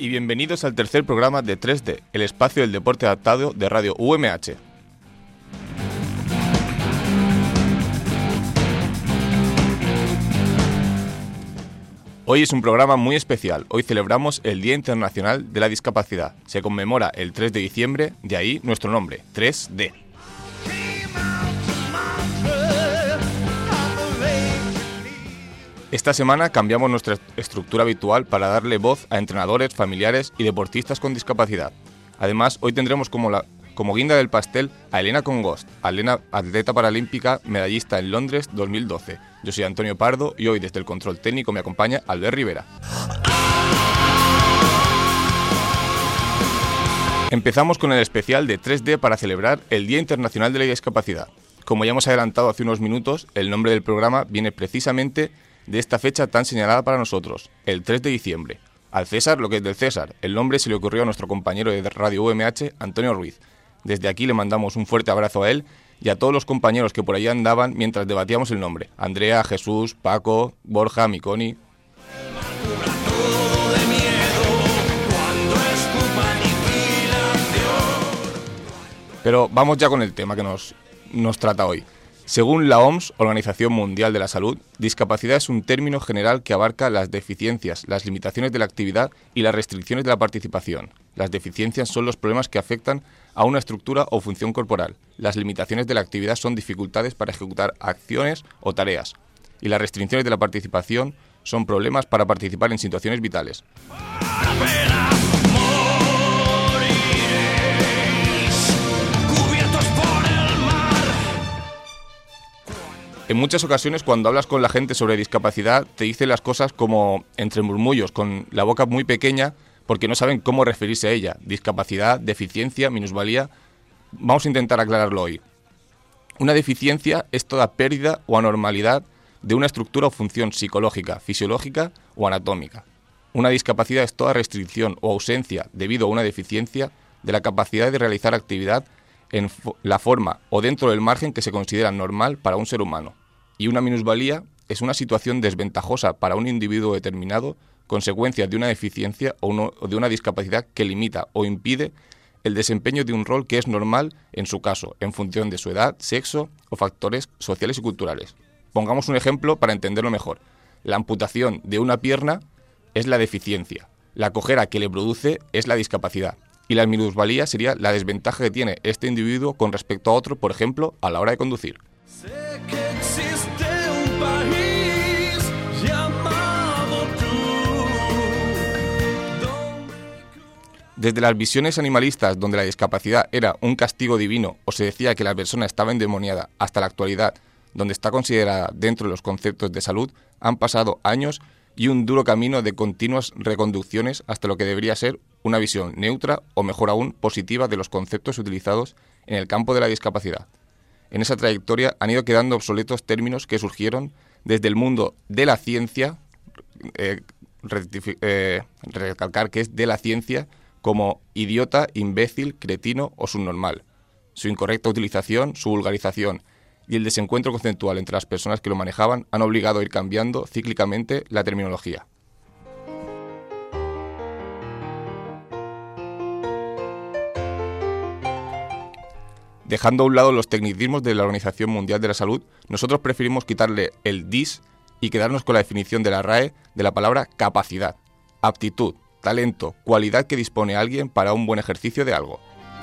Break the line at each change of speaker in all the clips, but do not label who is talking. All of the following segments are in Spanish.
y bienvenidos al tercer programa de 3D, el espacio del deporte adaptado de Radio UMH. Hoy es un programa muy especial. Hoy celebramos el Día Internacional de la Discapacidad. Se conmemora el 3 de diciembre, de ahí nuestro nombre, 3D. Esta semana cambiamos nuestra estructura habitual para darle voz a entrenadores, familiares y deportistas con discapacidad. Además, hoy tendremos como guinda del pastel a Elena Congost, atleta paralímpica, medallista en Londres 2012. Yo soy Antonio Pardo y hoy desde el control técnico me acompaña Albert Rivera. Empezamos con el especial de 3D para celebrar el Día Internacional de la Discapacidad. Como ya hemos adelantado hace unos minutos, el nombre del programa viene precisamente de esta fecha tan señalada para nosotros, el 3 de diciembre. Al César lo que es del César. El nombre se le ocurrió a nuestro compañero de Radio UMH, Antonio Ruiz. Desde aquí le mandamos un fuerte abrazo a él y a todos los compañeros que por ahí andaban mientras debatíamos el nombre. Andrea, Jesús, Paco, Borja, Miconi. Pero vamos ya con el tema que nos trata hoy. Según la OMS, Organización Mundial de la Salud, discapacidad es un término general que abarca las deficiencias, las limitaciones de la actividad y las restricciones de la participación. Las deficiencias son los problemas que afectan a una estructura o función corporal. Las limitaciones de la actividad son dificultades para ejecutar acciones o tareas. Y las restricciones de la participación son problemas para participar en situaciones vitales. En muchas ocasiones cuando hablas con la gente sobre discapacidad te dicen las cosas como entre murmullos, con la boca muy pequeña, porque no saben cómo referirse a ella. Discapacidad, deficiencia, minusvalía. Vamos a intentar aclararlo hoy. Una deficiencia es toda pérdida o anormalidad de una estructura o función psicológica, fisiológica o anatómica. Una discapacidad es toda restricción o ausencia debido a una deficiencia de la capacidad de realizar actividad en la forma o dentro del margen que se considera normal para un ser humano. Y una minusvalía es una situación desventajosa para un individuo determinado, consecuencia de una deficiencia o de una discapacidad que limita o impide el desempeño de un rol que es normal en su caso, en función de su edad, sexo o factores sociales y culturales. Pongamos un ejemplo para entenderlo mejor. La amputación de una pierna es la deficiencia. La cojera que le produce es la discapacidad. Y la minusvalía sería la desventaja que tiene este individuo con respecto a otro, por ejemplo, a la hora de conducir.
Sé que existe un país llamado tú.
Desde las visiones animalistas, donde la discapacidad era un castigo divino o se decía que la persona estaba endemoniada, hasta la actualidad, donde está considerada dentro de los conceptos de salud, han pasado años y un duro camino de continuas reconducciones hasta lo que debería ser una visión neutra o, mejor aún, positiva de los conceptos utilizados en el campo de la discapacidad. En esa trayectoria han ido quedando obsoletos términos que surgieron desde el mundo de la ciencia, recalcar que es de la ciencia, como idiota, imbécil, cretino o subnormal. Su incorrecta utilización, su vulgarización y el desencuentro conceptual entre las personas que lo manejaban han obligado a ir cambiando cíclicamente la terminología. Dejando a un lado los tecnicismos de la Organización Mundial de la Salud, nosotros preferimos quitarle el dis y quedarnos con la definición de la RAE de la palabra capacidad, aptitud, talento, cualidad que dispone alguien para un buen ejercicio de algo.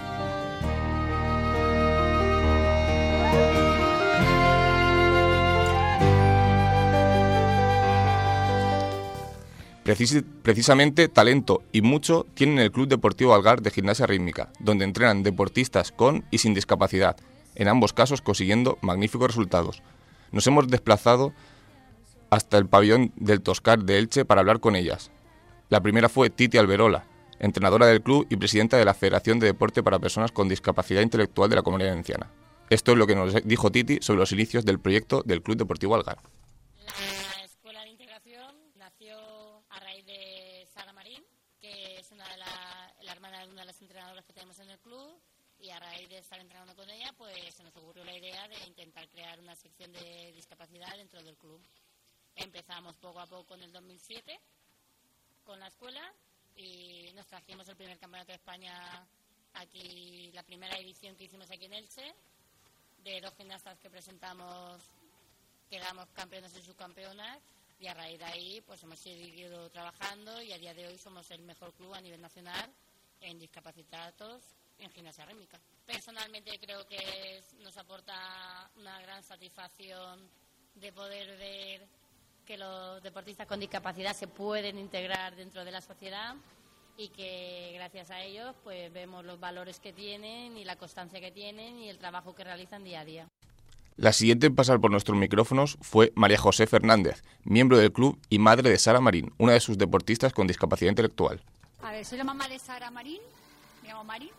Precisamente talento y mucho tienen el Club Deportivo Algar de Gimnasia Rítmica, donde entrenan deportistas con y sin discapacidad, en ambos casos consiguiendo magníficos resultados. Nos hemos desplazado hasta el pabellón del Toscar de Elche para hablar con ellas. La primera fue Titi Alberola, entrenadora del club y presidenta de la Federación de Deporte para Personas con Discapacidad Intelectual de la Comunidad Valenciana. Esto es lo que nos dijo Titi sobre los inicios del proyecto del Club Deportivo Algar.
La Escuela de Integración nació a raíz de Sara Marín, que es la hermana de una de las entrenadoras que tenemos en el club, y a raíz de estar entrenando con ella, pues se nos ocurrió la idea de intentar crear una sección de discapacidad dentro del club. Empezamos poco a poco en el 2007 con la escuela y nos trajimos el primer campeonato de España aquí, la primera edición que hicimos aquí en Elche, de 2 gimnastas que presentamos, quedamos campeones y subcampeonas, y a raíz de ahí pues hemos seguido trabajando y a día de hoy somos el mejor club a nivel nacional en discapacitados en gimnasia rítmica. Personalmente creo que nos aporta una gran satisfacción de poder ver que los deportistas con discapacidad se pueden integrar dentro de la sociedad y que gracias a ellos pues vemos los valores que tienen y la constancia que tienen y el trabajo que realizan día a día.
La siguiente en pasar por nuestros micrófonos fue María José Fernández, miembro del club y madre de Sara Marín, una de sus deportistas con discapacidad intelectual.
A ver, soy la mamá de Sara Marín, me llamo Mari.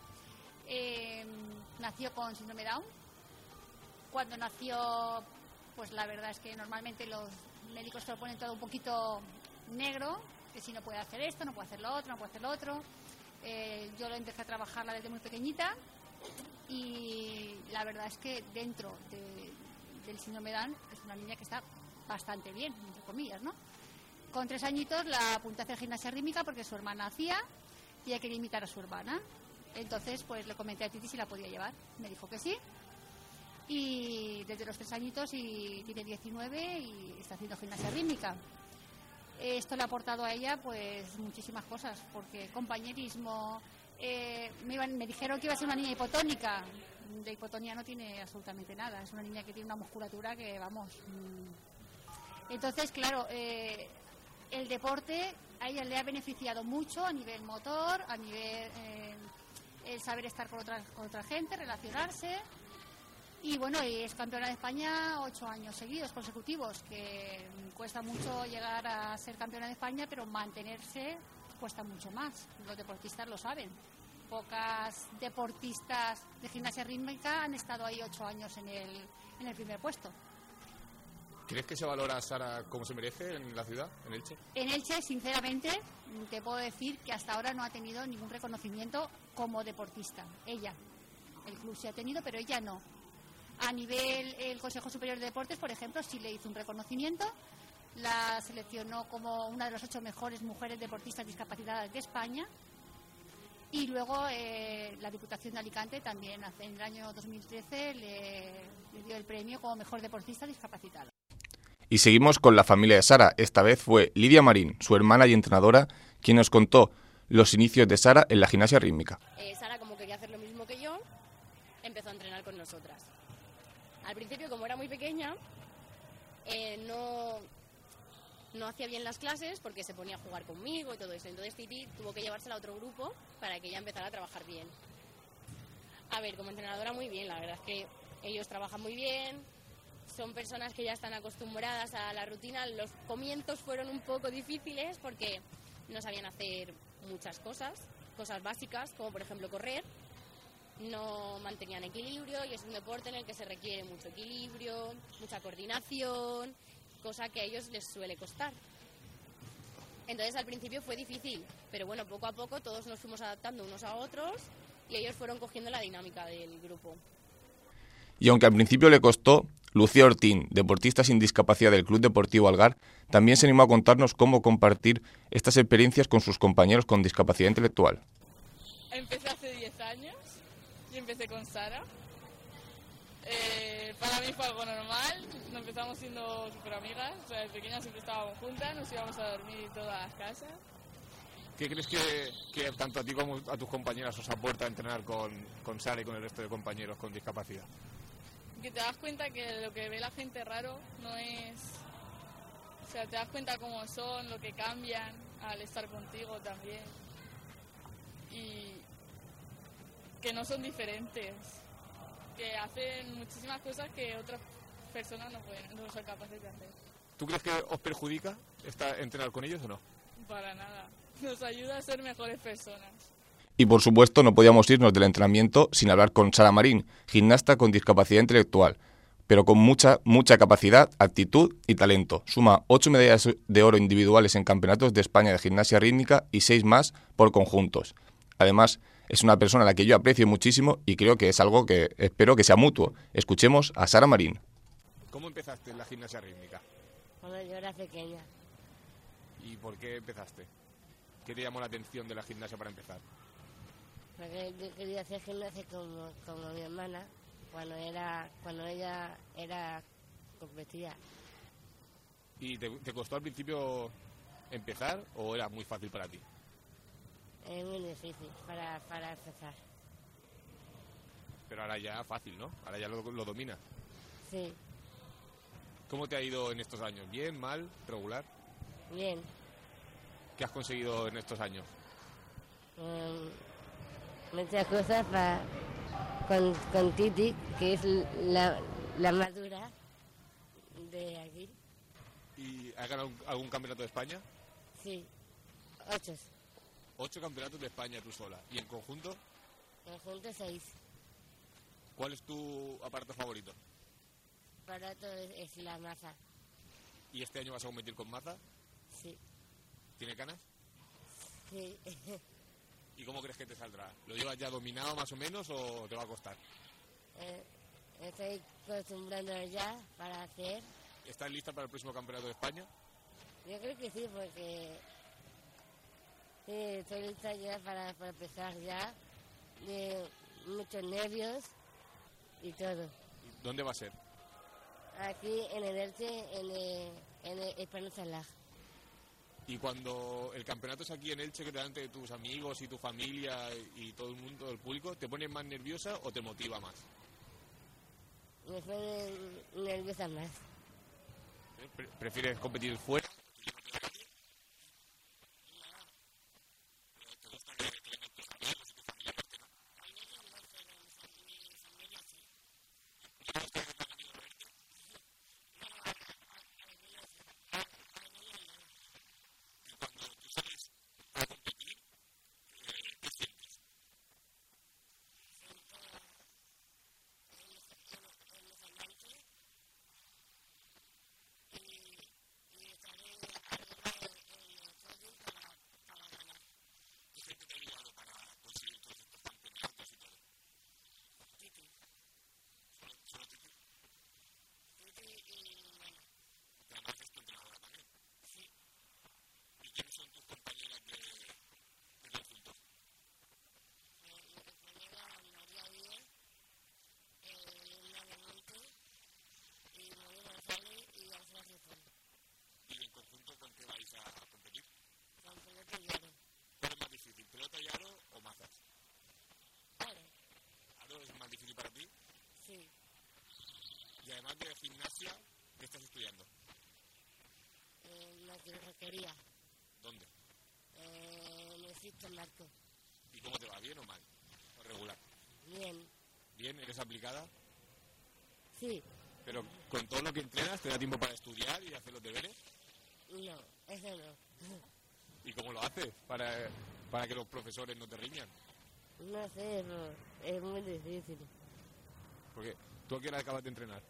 Nació con síndrome Down. Cuando nació, pues la verdad es que normalmente los médicos te lo ponen todo un poquito negro, que si no puede hacer esto, no puede hacer lo otro, no puede hacer lo otro. Yo lo empecé a trabajarla desde muy pequeñita y la verdad es que dentro del síndrome Down es una niña que está bastante bien, entre comillas, ¿no? Con 3 añitos la apunté a hacer gimnasia rítmica porque su hermana hacía y ella quería imitar a su hermana. Entonces, pues le comenté a Titi si la podía llevar. Me dijo que sí. Y desde los 3 añitos y tiene 19 y está haciendo gimnasia rítmica. Esto le ha aportado a ella pues muchísimas cosas, porque compañerismo, me dijeron que iba a ser una niña hipotónica. De hipotonía no tiene absolutamente nada. Es una niña que tiene una musculatura que, vamos... Entonces, claro, el deporte a ella le ha beneficiado mucho a nivel motor, a nivel el saber estar con otra gente, relacionarse. Y bueno, y es campeona de España 8 años seguidos, consecutivos, que cuesta mucho llegar a ser campeona de España, pero mantenerse cuesta mucho más. Los deportistas lo saben. Pocas deportistas de gimnasia rítmica han estado ahí 8 años en el primer puesto.
¿Crees que se valora a Sara como se merece en la ciudad, en Elche?
En Elche, sinceramente, te puedo decir que hasta ahora no ha tenido ningún reconocimiento como deportista. Ella. El club sí ha tenido, pero ella no. A nivel, el Consejo Superior de Deportes, por ejemplo, sí le hizo un reconocimiento. La seleccionó como una de las 8 mejores mujeres deportistas discapacitadas de España. Y luego la Diputación de Alicante también en el año 2013 le dio el premio como mejor deportista discapacitada.
Y seguimos con la familia de Sara. Esta vez fue Lidia Marín, su hermana y entrenadora, quien nos contó los inicios de Sara en la gimnasia rítmica.
Sara, como quería hacer lo mismo que yo, empezó a entrenar con nosotras. Al principio, como era muy pequeña, no hacía bien las clases porque se ponía a jugar conmigo y todo eso. Entonces Titi tuvo que llevársela a otro grupo para que ella empezara a trabajar bien. A ver, como entrenadora muy bien, la verdad es que ellos trabajan muy bien, son personas que ya están acostumbradas a la rutina. Los comienzos fueron un poco difíciles porque no sabían hacer muchas cosas básicas, como por ejemplo correr. No mantenían equilibrio y es un deporte en el que se requiere mucho equilibrio, mucha coordinación, cosa que a ellos les suele costar. Entonces al principio fue difícil, pero bueno, poco a poco todos nos fuimos adaptando unos a otros y ellos fueron cogiendo la dinámica del grupo.
Y aunque al principio le costó, Lucía Ortín, deportista sin discapacidad del Club Deportivo Algar, también se animó a contarnos cómo compartir estas experiencias con sus compañeros con discapacidad intelectual.
Empecé hace 10 años y empecé con Sara. Para mí fue algo normal, nos empezamos siendo súper amigas, o sea, de pequeñas siempre estábamos juntas, nos íbamos a dormir todas las casas.
¿Qué crees que tanto a ti como a tus compañeras os aporta entrenar con Sara y con el resto de compañeros con discapacidad?
Que te das cuenta que lo que ve la gente raro no es... O sea, te das cuenta cómo son, lo que cambian al estar contigo también. Y que no son diferentes, que hacen muchísimas cosas que otras personas no son capaces de hacer.
¿Tú crees que os perjudica entrenar con ellos o no?
Para nada, nos ayuda a ser mejores personas.
Y por supuesto no podíamos irnos del entrenamiento sin hablar con Sara Marín, gimnasta con discapacidad intelectual, pero con mucha capacidad, actitud y talento. Suma 8 medallas de oro individuales en campeonatos de España de gimnasia rítmica y 6 más por conjuntos. Además, es una persona a la que yo aprecio muchísimo y creo que es algo que espero que sea mutuo. Escuchemos a Sara Marín. ¿Cómo empezaste en la gimnasia rítmica?
Cuando yo era pequeña.
¿Y por qué empezaste? ¿Qué te llamó la atención de la gimnasia para empezar?
Porque yo quería hacer gimnasia como mi hermana cuando ella competía.
¿Y te costó al principio empezar o era muy fácil para ti?
Es muy difícil para empezar.
Pero ahora ya fácil, ¿no? Ahora ya lo dominas.
Sí,
¿Cómo te ha ido en estos años? ¿Bien, mal, regular?
bien.
¿Qué has conseguido en estos años?
Muchas cosas con Titi, que es la más dura de aquí.
¿Y has ganado algún campeonato de España?
Sí, 8.
8 campeonatos de España tú sola. ¿Y en conjunto?
Conjunto 6.
¿Cuál es tu aparato favorito?
Para todo es la maza.
¿Y este año vas a competir con maza?
Sí,
¿Tiene canas?
sí.
¿Y cómo crees que te saldrá? ¿Lo llevas ya dominado más o menos o te va a costar?
Estoy acostumbrando ya para hacer.
¿Estás lista para el próximo campeonato de España?
Yo creo que sí, porque sí, estoy lista ya para empezar ya. De muchos nervios y todo.
¿Dónde va a ser?
Aquí en el Elche, en el Esperanza Lag.
Y cuando el campeonato es aquí en Elche, que delante de tus amigos y tu familia y todo el mundo, el público, ¿te pones más nerviosa o te motiva más?
Me pone nerviosa más.
¿Prefieres competir fuera? ¿Cuál es más difícil, pelota y aro o mazas? ¿Aro es más difícil para ti?
Sí,
Y además de gimnasia, ¿qué estás estudiando?
la que requería.
¿Dónde?
Necesito el marco.
¿Y cómo te va? ¿Bien o mal? ¿O regular?
Bien,
¿Bien? ¿Eres aplicada?
sí,
Pero con todo lo que entrenas, ¿te da tiempo para estudiar y hacer los deberes?
no, eso no.
¿Y cómo lo haces para que los profesores no te riñan?
No sé, pero es muy difícil.
Porque tú a qué hora acabas de entrenar.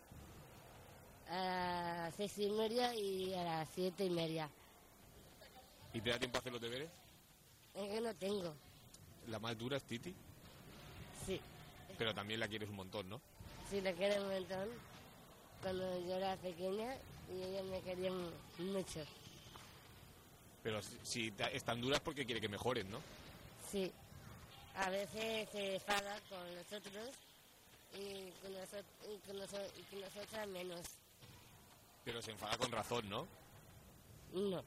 A las 6:30 y a las 7:30.
¿Y te da tiempo a hacer los deberes?
Es que no tengo.
La más dura es Titi,
Sí,
pero también la quieres un montón, ¿no?
sí, la quiero un montón. Cuando yo era pequeña y ella me quería mucho.
Pero si es tan dura es porque quiere que mejores, ¿no?
Sí, a veces se enfada con nosotros y con nosotras menos.
Pero se enfada con razón, ¿no?
No.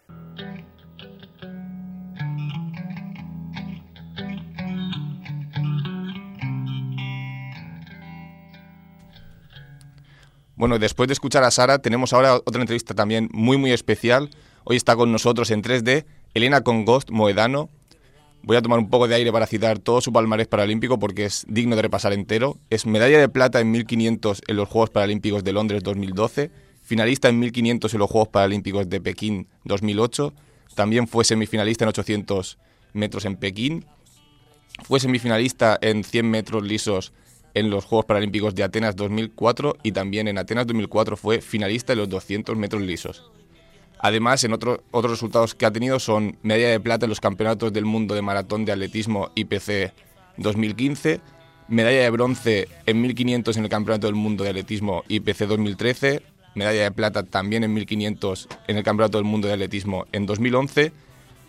Bueno, después de escuchar a Sara, tenemos ahora otra entrevista también muy especial. Hoy está con nosotros en 3D Elena Congost Moedano. Voy a tomar un poco de aire para citar todo su palmarés paralímpico porque es digno de repasar entero. Es medalla de plata en 1500 en los Juegos Paralímpicos de Londres 2012, finalista en 1500 en los Juegos Paralímpicos de Pekín 2008, también fue semifinalista en 800 metros en Pekín, fue semifinalista en 100 metros lisos en los Juegos Paralímpicos de Atenas 2004 y también en Atenas 2004 fue finalista en los 200 metros lisos. Además, en otros resultados que ha tenido son medalla de plata en los Campeonatos del Mundo de Maratón de Atletismo IPC 2015, medalla de bronce en 1500 en el Campeonato del Mundo de Atletismo IPC 2013, medalla de plata también en 1500 en el Campeonato del Mundo de Atletismo en 2011,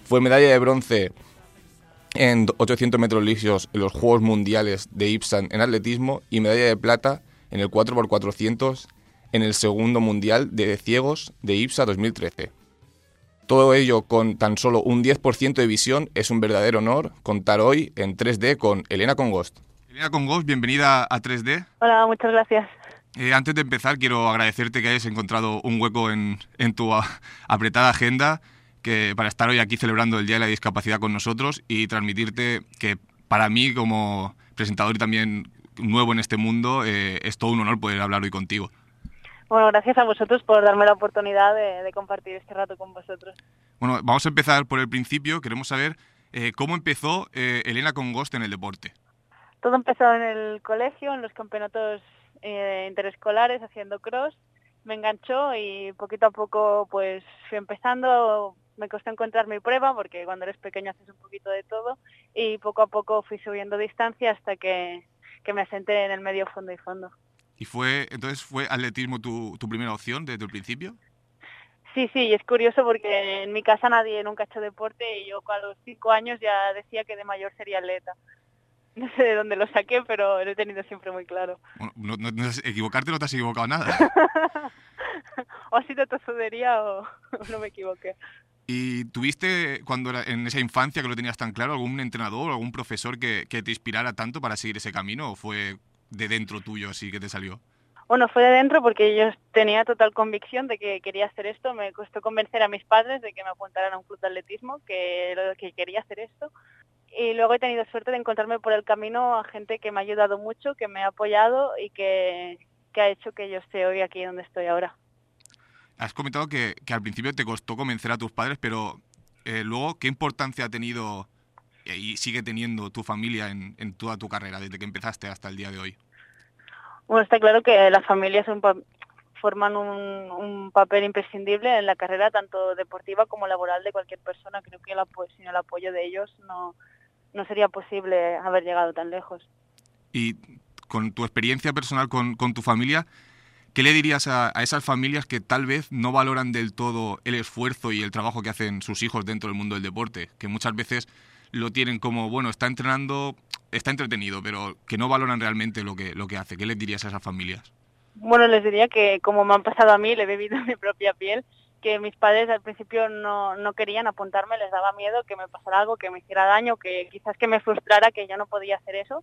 Fue medalla de bronce en 800 metros lisos en los Juegos Mundiales de Ipsan en atletismo y medalla de plata en el 4x400 en el segundo Mundial de Ciegos de IPSA 2013. Todo ello con tan solo un 10% de visión. Es un verdadero honor contar hoy en 3D con Elena Congost. Elena Congost, bienvenida a 3D.
Hola, muchas gracias.
Antes de empezar, quiero agradecerte que hayas encontrado un hueco en tu apretada agenda para estar hoy aquí celebrando el Día de la Discapacidad con nosotros y transmitirte que para mí, como presentador y también nuevo en este mundo, es todo un honor poder hablar hoy contigo.
Bueno, gracias a vosotros por darme la oportunidad de compartir este rato con vosotros.
Bueno, vamos a empezar por el principio. Queremos saber cómo empezó Elena Congost en el deporte.
Todo empezó en el colegio, en los campeonatos interescolares, haciendo cross. Me enganchó y poquito a poco pues fui empezando. Me costó encontrar mi prueba porque cuando eres pequeño haces un poquito de todo y poco a poco fui subiendo distancia hasta que me asenté en el medio, fondo y fondo.
¿Y fue atletismo tu primera opción desde el principio?
Sí, y es curioso porque en mi casa nadie nunca ha hecho deporte y yo a los 5 años ya decía que de mayor sería atleta. No sé de dónde lo saqué, pero lo he tenido siempre muy claro.
Bueno, equivocarte no te has equivocado nada.
O ha sido tosudería o no me equivoqué.
¿Y tuviste, cuando en esa infancia que lo tenías tan claro, algún entrenador o algún profesor que te inspirara tanto para seguir ese camino o fue de dentro tuyo así que te salió?
Bueno, fue de dentro porque yo tenía total convicción de que quería hacer esto. Me costó convencer a mis padres de que me apuntaran a un club de atletismo, que quería hacer esto. Y luego he tenido suerte de encontrarme por el camino a gente que me ha ayudado mucho, que me ha apoyado y que ha hecho que yo esté hoy aquí donde estoy ahora.
Has comentado que al principio te costó convencer a tus padres, pero luego, ¿qué importancia ha tenido y sigue teniendo tu familia en toda tu carrera, desde que empezaste hasta el día de hoy?
Bueno, está claro que las familias forman un papel imprescindible en la carrera, tanto deportiva como laboral de cualquier persona. Creo que sin el apoyo de ellos no sería posible haber llegado tan lejos.
Y con tu experiencia personal con tu familia, ¿qué le dirías a esas familias que tal vez no valoran del todo el esfuerzo y el trabajo que hacen sus hijos dentro del mundo del deporte? Que muchas veces lo tienen como, bueno, está entrenando, está entretenido, pero que no valoran realmente lo que hace. ¿Qué les dirías a esas familias?
Bueno, les diría que, como me han pasado a mí, le he vivido en mi propia piel, que mis padres al principio no querían apuntarme, les daba miedo que me pasara algo, que me hiciera daño, que quizás que me frustrara, que yo no podía hacer eso.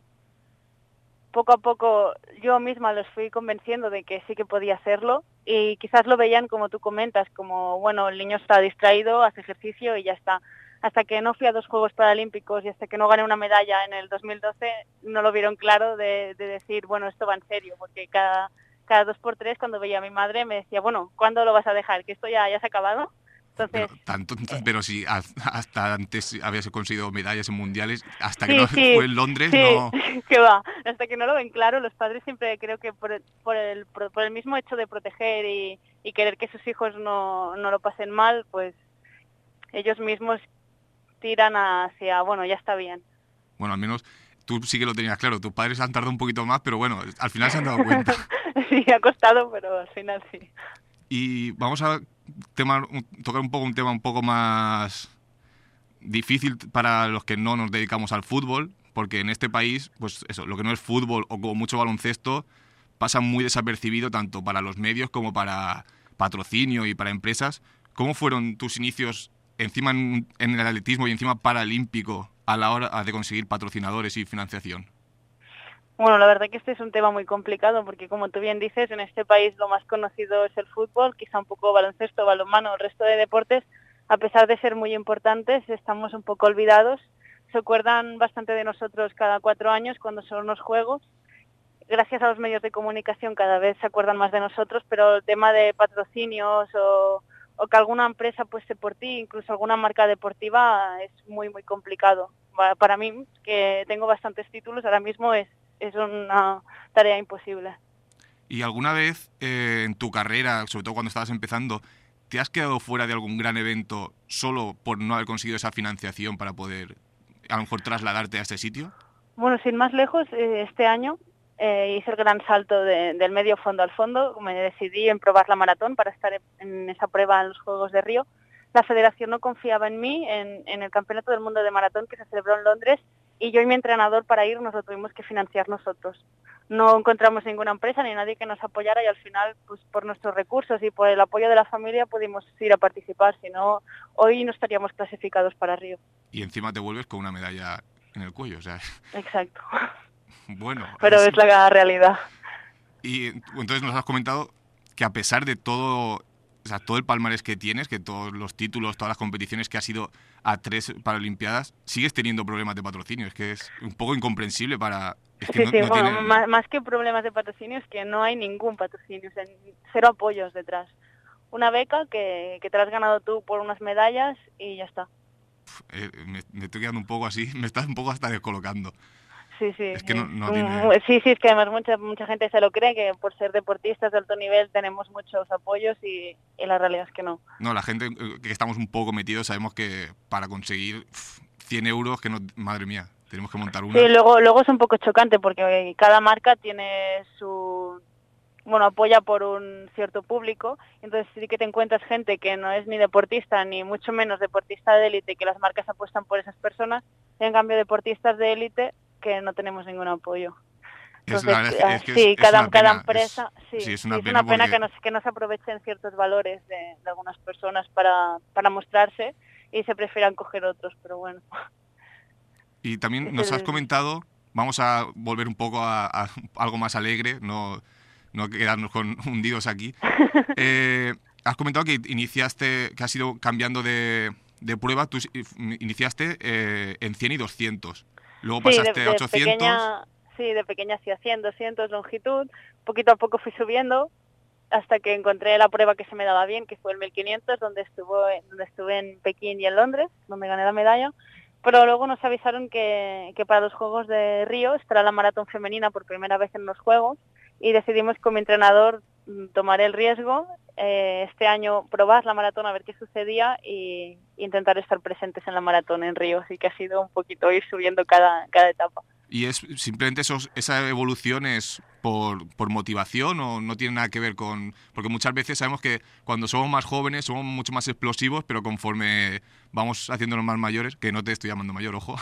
Poco a poco yo misma los fui convenciendo de que sí que podía hacerlo y quizás lo veían como tú comentas, como, bueno, el niño está distraído, hace ejercicio y ya está. Hasta que no fui a 2 Juegos Paralímpicos y hasta que no gané una medalla en el 2012, no lo vieron claro de decir, bueno, esto va en serio, porque cada 2x3 cuando veía a mi madre me decía, bueno, ¿cuándo lo vas a dejar? ¿Que esto ya se ha acabado? Entonces,
pero si hasta antes habías conseguido medallas en mundiales, hasta que
sí,
no
sí,
fue en Londres,
sí,
no...
que va, hasta que no lo ven claro, los padres siempre creo que por el mismo hecho de proteger y querer que sus hijos no lo pasen mal, pues ellos mismos tiran hacia, bueno, ya está bien.
Bueno, al menos tú sí que lo tenías claro, tus padres han tardado un poquito más, pero bueno, al final se han dado cuenta.
Sí, ha costado, pero al final sí.
Y vamos a tocar un tema un poco más difícil para los que no nos dedicamos al fútbol, porque en este país, pues eso, lo que no es fútbol o como mucho baloncesto, pasa muy desapercibido tanto para los medios como para patrocinio y para empresas. ¿Cómo fueron tus inicios encima en el atletismo y encima paralímpico a la hora de conseguir patrocinadores y financiación?
Bueno, la verdad que este es un tema muy complicado porque, como tú bien dices, en este país lo más conocido es el fútbol, quizá un poco baloncesto, balonmano, el resto de deportes, a pesar de ser muy importantes, estamos un poco olvidados. Se acuerdan bastante de nosotros cada 4 años cuando son los Juegos. Gracias a los medios de comunicación cada vez se acuerdan más de nosotros, pero el tema de patrocinios o que alguna empresa apueste por ti, incluso alguna marca deportiva, es muy, muy complicado. Para mí, que tengo bastantes títulos, ahora mismo es una tarea imposible.
¿Y alguna vez en tu carrera, sobre todo cuando estabas empezando, te has quedado fuera de algún gran evento solo por no haber conseguido esa financiación para poder a lo mejor trasladarte a ese sitio?
Bueno, sin más lejos, este año hice el gran salto del medio fondo al fondo. Me decidí en probar la maratón para estar en esa prueba en los Juegos de Río. la federación no confiaba en mí, en el Campeonato del Mundo de Maratón que se celebró en Londres, y yo y mi entrenador para ir nos lo tuvimos que financiar nosotros. No encontramos ninguna empresa ni nadie que nos apoyara y al final, pues por nuestros recursos y por el apoyo de la familia pudimos ir a participar, si no, hoy no estaríamos clasificados para Río.
Y encima te vuelves con una medalla en el cuello, o sea,
Exacto.
bueno.
Pero es la realidad.
Y entonces nos has comentado que a pesar de todo, o sea, todo el palmarés que tienes, que todos los títulos, todas las competiciones que has ido a 3 Paralimpiadas, sigues teniendo problemas de patrocinio. Es que es un poco incomprensible para... Es que
Sí,
no
bueno,
tiene...
más que problemas de patrocinio es que no hay ningún patrocinio, o sea, cero apoyos detrás. Una beca que te la has ganado tú por unas medallas y ya está.
me estoy quedando un poco así, me estás un poco hasta descolocando.
Sí,
Es que no tiene...
Sí, es que además mucha gente se lo cree, que por ser deportistas de alto nivel tenemos muchos apoyos y la realidad es que no.
No, la gente que estamos un poco metidos sabemos que para conseguir 100 euros, que no, madre mía, tenemos que montar una.
Sí, luego es un poco chocante porque cada marca tiene su... Bueno, apoya por un cierto público, entonces sí que te encuentras gente que no es ni deportista, ni mucho menos deportista de élite, que las marcas apuestan por esas personas, y en cambio deportistas de élite que no tenemos ningún apoyo. Entonces, sí, cada empresa,
es
una
pena
pena
porque...
que no se aprovechen ciertos valores de algunas personas para mostrarse y se prefieran coger otros, pero bueno.
Y también nos has comentado, vamos a volver un poco a algo más alegre, no quedarnos hundidos aquí. Has comentado que que has ido cambiando de prueba, tú iniciaste en 100 y 200, luego pasaste a 800...
de pequeña hacía 100, 200 longitud, poquito a poco fui subiendo hasta que encontré la prueba que se me daba bien, que fue el 1500, donde estuve en Pekín y en Londres, donde gané la medalla. Pero luego nos avisaron que para los Juegos de Río estará la maratón femenina por primera vez en los Juegos y decidimos con mi entrenador tomar el riesgo, este año probar la maratón a ver qué sucedía y intentar estar presentes en la maratón en Río. Así que ha sido un poquito ir subiendo cada etapa.
¿Y es simplemente esa evolución es por motivación o no tiene nada que ver con...? Porque muchas veces sabemos que cuando somos más jóvenes somos mucho más explosivos, pero conforme vamos haciéndonos más mayores, que no te estoy llamando mayor, ojo,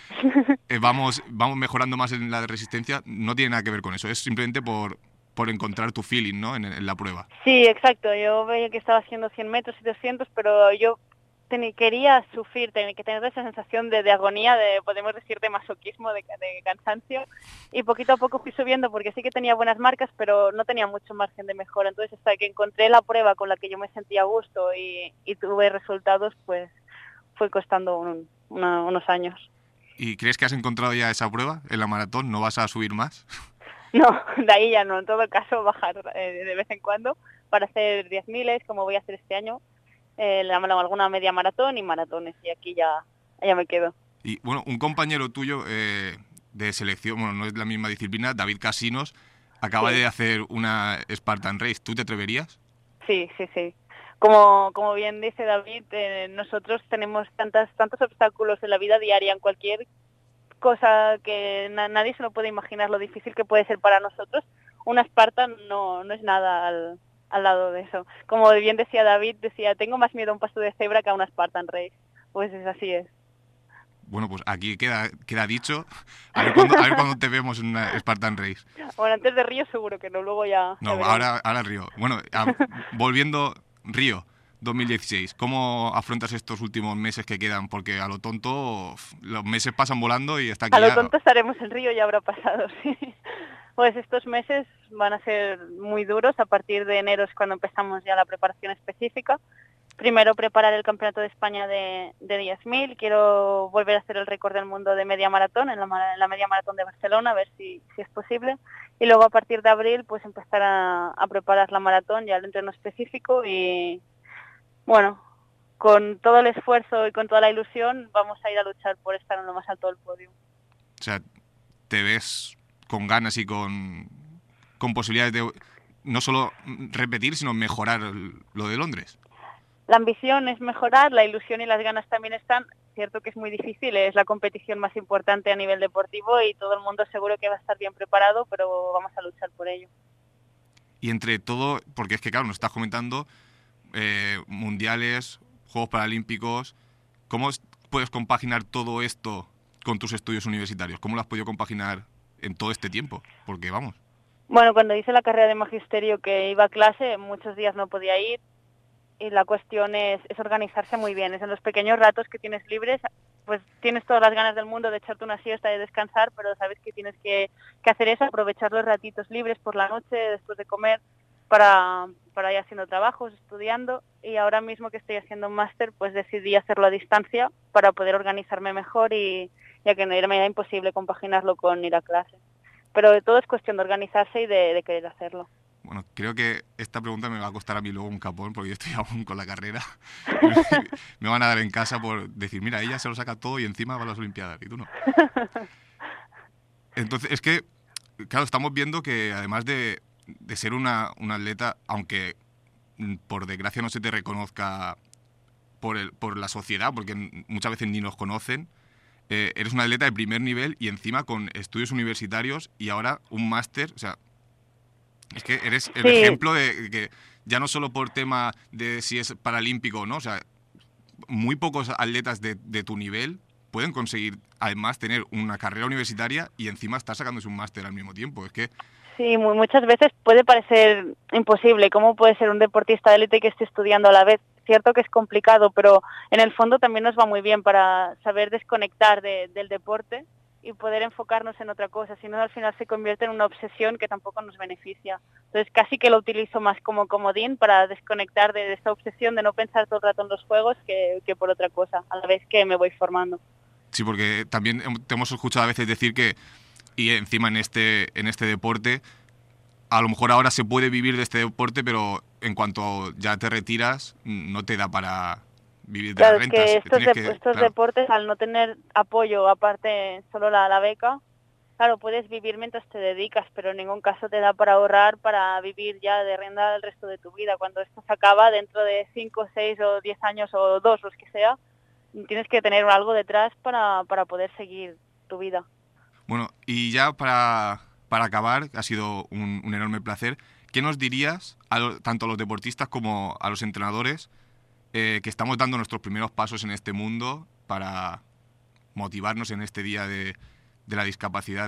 vamos mejorando más en la resistencia, no tiene nada que ver con eso, es simplemente por encontrar tu feeling, ¿no?, en la prueba.
Sí, exacto, yo veía que estaba haciendo 100 metros y 200, pero yo quería sufrir, tenía que tener esa sensación de agonía, podemos decir, de masoquismo, de cansancio, y poquito a poco fui subiendo porque sí que tenía buenas marcas, pero no tenía mucho margen de mejora. Entonces, hasta que encontré la prueba con la que yo me sentía a gusto y tuve resultados, pues fue costando unos años.
¿Y crees que has encontrado ya esa prueba en la maratón? ¿No vas a subir más?
No, de ahí ya no, en todo caso bajar de vez en cuando para hacer 10.000, como voy a hacer este año, alguna media maratón y maratones, y aquí ya me quedo.
Y bueno, un compañero tuyo de selección, bueno, no es la misma disciplina, David Casinos, acaba de hacer una Spartan Race. ¿Tú te atreverías?
Sí. Como bien dice David, nosotros tenemos tantos obstáculos en la vida diaria, en cualquier cosa que nadie se lo puede imaginar lo difícil que puede ser para nosotros. Una Spartan no es nada al lado de eso. Como bien decía David, tengo más miedo a un paso de cebra que a una Spartan Race. Pues así es.
Bueno, pues aquí queda dicho. A ver cuándo te vemos en una Spartan Race.
Bueno, antes de Río seguro que no, luego ya...
No, ahora Río. Bueno, volviendo Río 2016, ¿cómo afrontas estos últimos meses que quedan? Porque a lo tonto los meses pasan volando y está aquí.
A lo tonto estaremos en Río, ya habrá pasado, sí. Pues estos meses van a ser muy duros. A partir de enero es cuando empezamos ya la preparación específica. Primero preparar el Campeonato de España de 10.000. Quiero volver a hacer el récord del mundo de media maratón en la media maratón de Barcelona, a ver si es posible. Y luego a partir de abril pues empezar a preparar la maratón, ya el entreno específico. Y bueno, con todo el esfuerzo y con toda la ilusión vamos a ir a luchar por estar en lo más alto del podio.
O sea, ¿te ves con ganas y con posibilidades de no solo repetir, sino mejorar lo de Londres?
La ambición es mejorar, la ilusión y las ganas también están. Cierto que es muy difícil, es la competición más importante a nivel deportivo y todo el mundo seguro que va a estar bien preparado, pero vamos a luchar por ello.
Y entre todo, porque es que claro, nos estás comentando mundiales, Juegos Paralímpicos. ¿Cómo puedes compaginar todo esto con tus estudios universitarios? ¿Cómo lo has podido compaginar en todo este tiempo? Porque vamos.
Bueno, cuando hice la carrera de magisterio que iba a clase, muchos días no podía ir y la cuestión es organizarse muy bien. Es en los pequeños ratos que tienes libres, pues tienes todas las ganas del mundo de echarte una siesta, de descansar, pero sabes que tienes que hacer eso, aprovechar los ratitos libres por la noche, después de comer, para ir haciendo trabajos, estudiando, y ahora mismo que estoy haciendo un máster, pues decidí hacerlo a distancia para poder organizarme mejor y ya que no era imposible compaginarlo con ir a clase. Pero todo es cuestión de organizarse y de querer hacerlo.
Bueno, creo que esta pregunta me va a costar a mí luego un capón, porque yo estoy aún con la carrera. Me van a dar en casa por decir, mira, ella se lo saca todo y encima va a las Olimpiadas, y tú no. Entonces, es que, claro, estamos viendo que además de ser una atleta, aunque por desgracia no se te reconozca por la sociedad, porque muchas veces ni nos conocen, eres una atleta de primer nivel y encima con estudios universitarios y ahora un máster, o sea, es que eres el ejemplo de que ya no solo por tema de si es paralímpico o no, o sea, muy pocos atletas de tu nivel pueden conseguir además tener una carrera universitaria y encima estar sacándose un máster al mismo tiempo, es que...
Sí, muchas veces puede parecer imposible. ¿Cómo puede ser un deportista de élite que esté estudiando a la vez? Cierto que es complicado, pero en el fondo también nos va muy bien para saber desconectar del deporte y poder enfocarnos en otra cosa. Si no, al final se convierte en una obsesión que tampoco nos beneficia. Entonces casi que lo utilizo más como comodín para desconectar de esta obsesión de no pensar todo el rato en los juegos que por otra cosa, a la vez que me voy formando.
Sí, porque también te hemos escuchado a veces decir que y encima en este deporte, a lo mejor ahora se puede vivir de este deporte, pero en cuanto ya te retiras, no te da para vivir de las rentas.
Claro, que estos deportes, al no tener apoyo, aparte solo la beca, claro, puedes vivir mientras te dedicas, pero en ningún caso te da para ahorrar, para vivir ya de renta el resto de tu vida. Cuando esto se acaba, dentro de 5, 6 o 10 años o 2, los que sea, tienes que tener algo detrás para poder seguir tu vida.
Bueno, y ya para acabar, ha sido un enorme placer, ¿qué nos dirías tanto a los deportistas como a los entrenadores que estamos dando nuestros primeros pasos en este mundo para motivarnos en este día de la discapacidad?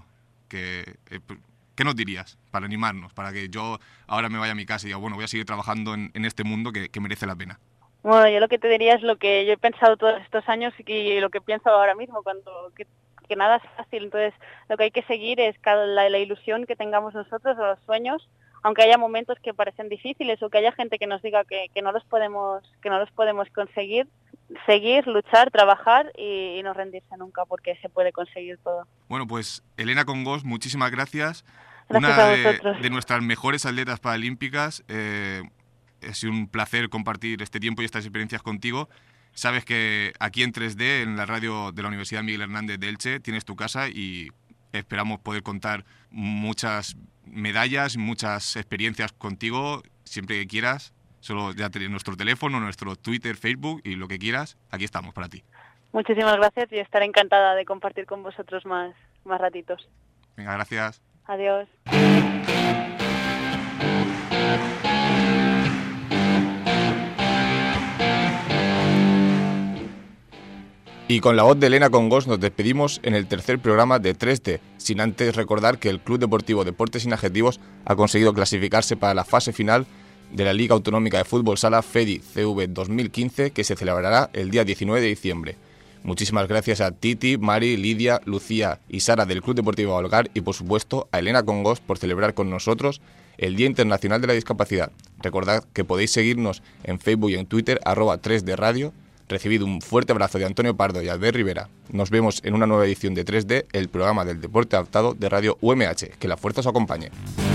¿Qué nos dirías para animarnos, para que yo ahora me vaya a mi casa y diga, bueno, voy a seguir trabajando en este mundo que merece la pena?
Bueno, yo lo que te diría es lo que yo he pensado todos estos años y lo que pienso ahora mismo, que nada es fácil. Entonces lo que hay que seguir es la ilusión que tengamos nosotros o los sueños, aunque haya momentos que parecen difíciles o que haya gente que nos diga que no los podemos conseguir, seguir, luchar, trabajar y no rendirse nunca, porque se puede conseguir todo.
Bueno, pues Elena Congós, muchísimas gracias.
Gracias a vosotros.
De nuestras mejores atletas paralímpicas. Ha sido un placer compartir este tiempo y estas experiencias contigo. Sabes que aquí en 3D, en la radio de la Universidad Miguel Hernández de Elche, tienes tu casa y esperamos poder contar muchas medallas, muchas experiencias contigo, siempre que quieras. Solo ya tenés nuestro teléfono, nuestro Twitter, Facebook y lo que quieras, aquí estamos para ti.
Muchísimas gracias y estaré encantada de compartir con vosotros más ratitos.
Venga, gracias.
Adiós.
Y con la voz de Elena Congós nos despedimos en el tercer programa de 3D, sin antes recordar que el Club Deportivo Deportes Sin Adjetivos ha conseguido clasificarse para la fase final de la Liga Autonómica de Fútbol Sala FEDI CV 2015, que se celebrará el día 19 de diciembre. Muchísimas gracias a Titi, Mari, Lidia, Lucía y Sara del Club Deportivo Algar y por supuesto a Elena Congós por celebrar con nosotros el Día Internacional de la Discapacidad. Recordad que podéis seguirnos en Facebook y en Twitter @3D Radio. Recibid un fuerte abrazo de Antonio Pardo y Albert Rivera. Nos vemos en una nueva edición de 3D, el programa del deporte adaptado de Radio UMH. Que la fuerza os acompañe.